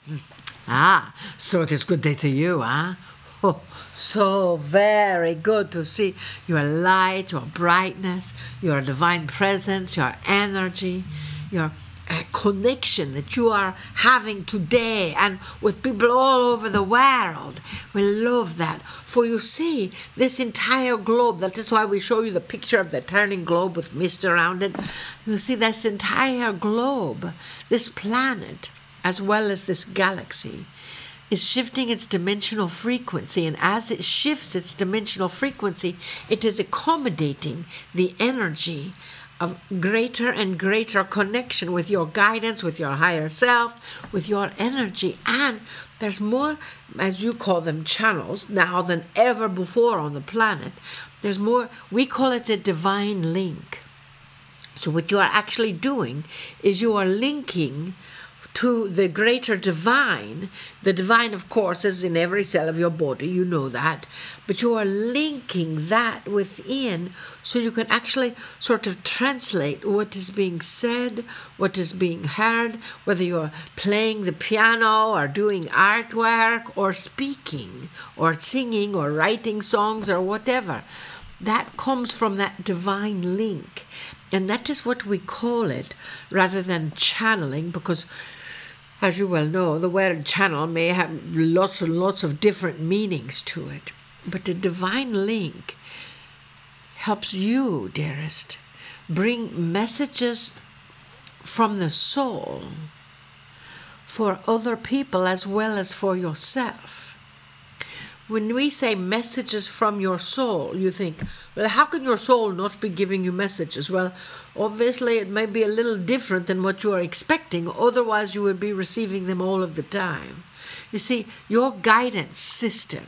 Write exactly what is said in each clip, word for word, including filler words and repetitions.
Ah, so it is good day to you, huh? Oh, so very good to see your light, your brightness, your divine presence, your energy, your uh, connection that you are having today and with people all over the world. We love that. For you see, this entire globe, that is why we show you the picture of the turning globe with mist around it. You see, this entire globe, this planet, as well as this galaxy, is shifting its dimensional frequency, and as it shifts its dimensional frequency, it is accommodating the energy of greater and greater connection with your guidance, with your higher self, with your energy. And there's more, as you call them, channels now than ever before on the planet. There's more, we call it a divine link. So what you are actually doing is you are linking to the greater divine. The divine, of course, is in every cell of your body, you know that. But you are linking that within so you can actually sort of translate what is being said, what is being heard, whether you're playing the piano or doing artwork or speaking or singing or writing songs or whatever. That comes from that divine link. And that is what we call it, rather than channeling, because as you well know, the word channel may have lots and lots of different meanings to it. But the divine link helps you, dearest, bring messages from the soul for other people as well as for yourself. When we say messages from your soul, you think, well, how can your soul not be giving you messages? Well, obviously it may be a little different than what you are expecting. Otherwise, you would be receiving them all of the time. You see, your guidance system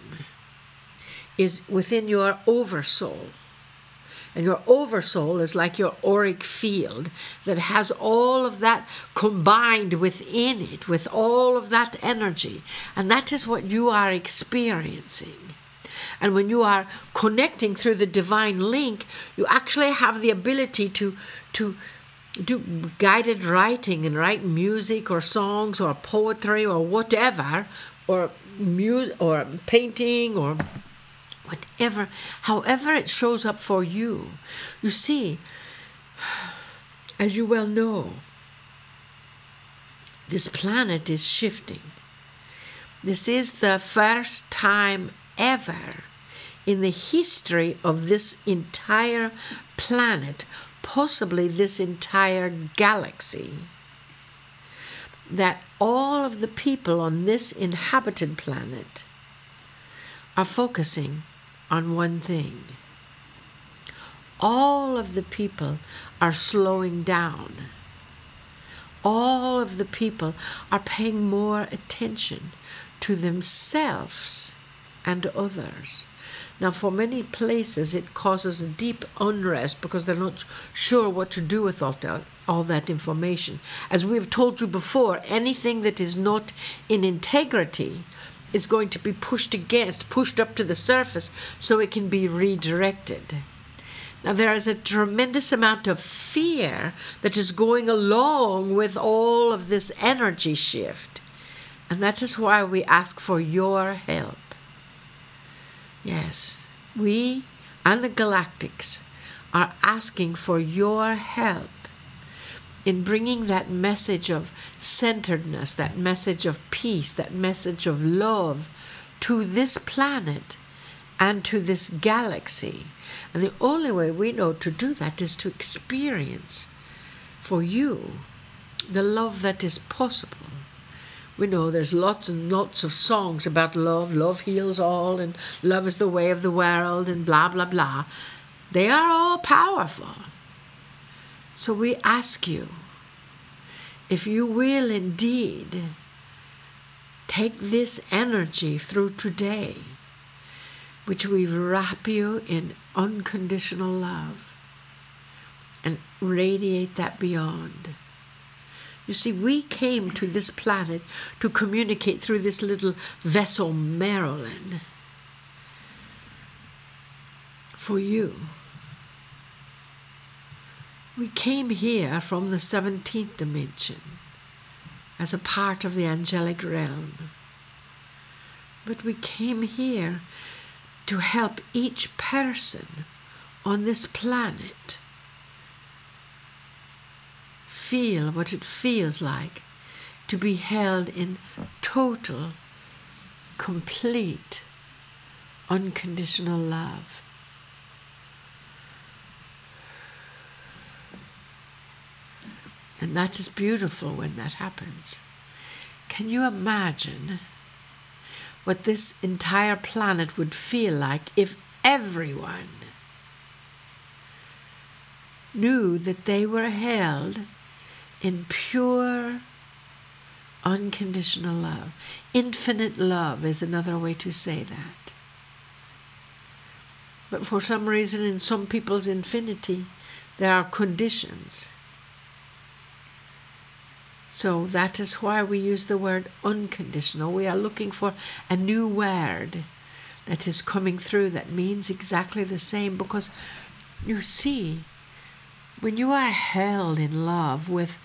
is within your oversoul. And your oversoul is like your auric field that has all of that combined within it, with all of that energy. And that is what you are experiencing. And when you are connecting through the divine link, you actually have the ability to, to do guided writing and write music or songs or poetry or whatever, or music or painting or whatever, however it shows up for you. You see, as you well know, this planet is shifting. This is the first time ever in the history of this entire planet, possibly this entire galaxy, that all of the people on this inhabited planet are focusing on one thing. All of the people are slowing down. All of the people are paying more attention to themselves and others. Now, for many places, it causes a deep unrest because they're not sure what to do with all that, all that information. As we've told you before, anything that is not in integrity is going to be pushed against, pushed up to the surface so it can be redirected. Now, there is a tremendous amount of fear that is going along with all of this energy shift. And that is why we ask for your help. Yes, we and the Galactics are asking for your help in bringing that message of centeredness, that message of peace, that message of love to this planet and to this galaxy. And the only way we know to do that is to experience for you the love that is possible. We know there's lots and lots of songs about love. Love heals all, and love is the way of the world, and blah, blah, blah. They are all powerful. So we ask you, if you will indeed take this energy through today, which we wrap you in unconditional love, and radiate that beyond. You see, we came to this planet to communicate through this little vessel, Marilyn, for you. We came here from the seventeenth dimension as a part of the angelic realm. But we came here to help each person on this planet feel what it feels like to be held in total, complete, unconditional love. And that is beautiful when that happens. Can you imagine what this entire planet would feel like if everyone knew that they were held in pure, unconditional love? Infinite love is another way to say that. But for some reason, in some people's infinity, there are conditions. So that is why we use the word unconditional. We are looking for a new word that is coming through that means exactly the same, because you see, when you are held in love with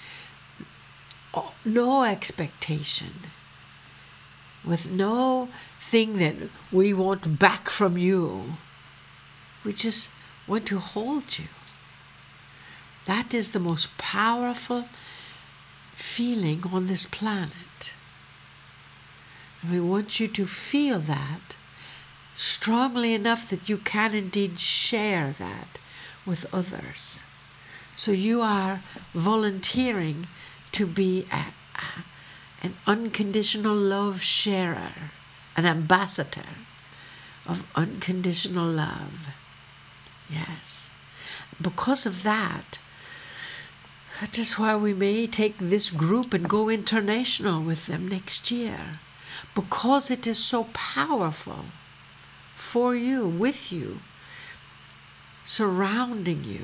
no expectation, with no thing that we want back from you, we just want to hold you. That is the most powerful feeling on this planet. And we want you to feel that strongly enough that you can indeed share that with others. So you are volunteering to be a, a, an unconditional love sharer, an ambassador of unconditional love. Yes. Because of that, that is why we may take this group and go international with them next year. Because it is so powerful for you, with you, surrounding you.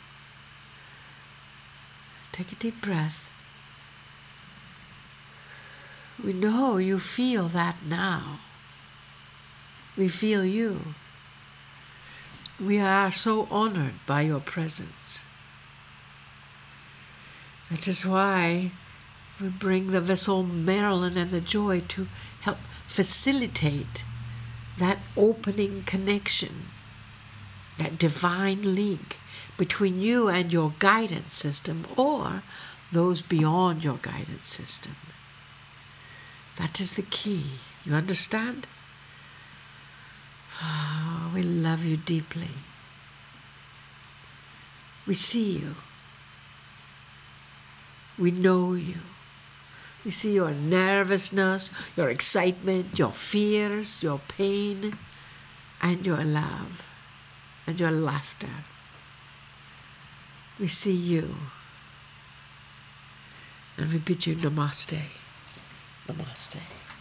Take a deep breath. We know you feel that now. We feel you. We are so honored by your presence. That is why we bring the vessel Marilyn and the joy to help facilitate that opening connection, that divine link between you and your guidance system or those beyond your guidance system. That is the key. You understand? Oh, we love you deeply. We see you. We know you. We see your nervousness, your excitement, your fears, your pain, and your love, and your laughter. We see you. And we bid you namaste. Namaste.